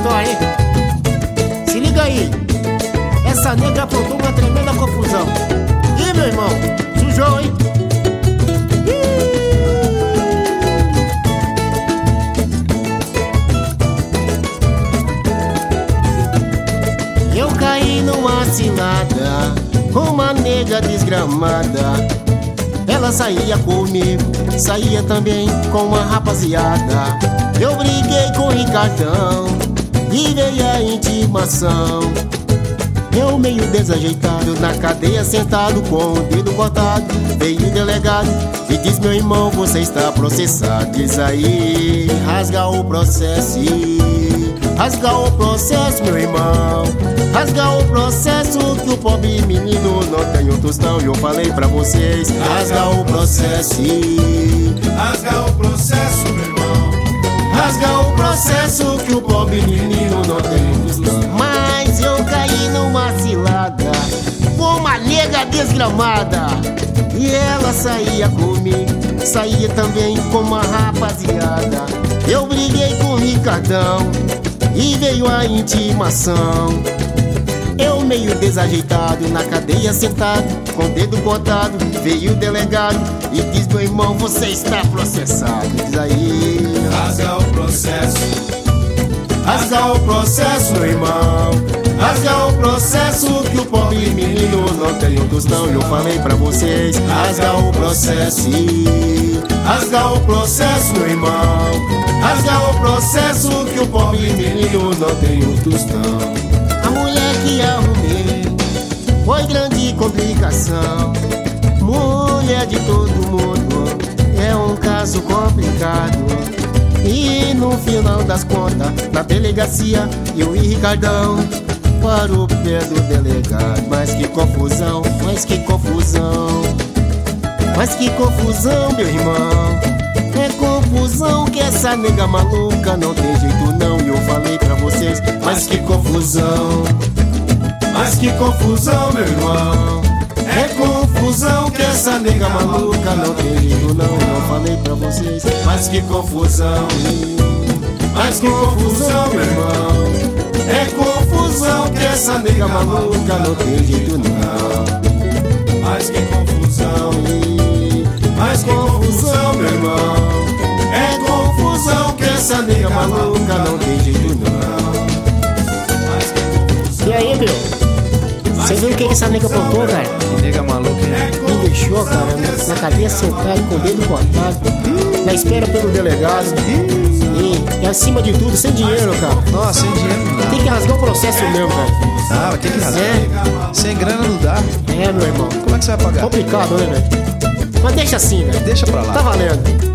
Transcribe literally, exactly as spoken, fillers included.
história, hein? Se liga aí. Essa nega aprontou uma tremenda confusão. Ih, meu irmão, sujou, hein? Eu caí numa cilada com uma nega desgramada. Ela saía comigo, saía também com uma rapaziada. Eu briguei com o Ricardão e veio a intimação. Eu meio desajeitado na cadeia sentado com o dedo cortado. Veio o delegado e diz: meu irmão, você está processado. Diz aí, rasga o processo. Rasga o processo, meu irmão. Rasga o processo que o pobre menino não tem um tostão. E eu falei pra vocês: rasga o processo. Rasga o processo, meu irmão. Rasga o processo que o pobre menino não tem um tostão. Mas eu caí numa cilada com uma nega desgramada. E ela saía comigo, saía também com uma rapaziada. Eu briguei com o Ricardão e veio a intimação. Eu meio desajeitado na cadeia sentado, com o dedo cortado. Veio o delegado e diz: meu irmão, você está processado. Diz aí, rasga o processo. Rasga o processo, meu irmão. Rasga o processo que o pobre menino não tem um tostão. E eu falei pra vocês: rasga o processo. Rasga o processo, meu irmão. Rasga o processo que o pobre menino não tem um tostão. A mulher que arrumei foi grande complicação. Mulher de todo mundo é um caso complicado. E no final das contas, na delegacia, eu e Ricardão para o pé do delegado. Mas que confusão, mas que confusão. Mas que confusão, meu irmão. É confusão que essa nega maluca não tem jeito não. E eu falei pra vocês: mas que confusão. Mas que confusão, meu irmão. É confusão que essa nega maluca não tem jeito não. Eu falei pra vocês: mas que confusão. Mas que confusão, meu irmão. É confusão que essa nega maluca não tem jeito não. Mas que confusão. Mas que confusão, meu irmão. É confusão que essa nega maluca não tem jeito não. Mas que confusão. E aí, meu? Você viu o que essa nega aprontou, cara? Que nega maluca, hein? Me deixou, cara, na cadeia sentado com o dedo cortado, na espera pelo delegado. E, e acima de tudo, sem dinheiro, cara. Nossa, sem dinheiro não dá. Tem que rasgar o processo mesmo, cara. Ah, vai ter que rasgar. É. Sem grana não dá. É, meu irmão. Como é que você vai pagar? Complicado, né, velho? Mas deixa assim, velho. Deixa pra lá. Tá valendo.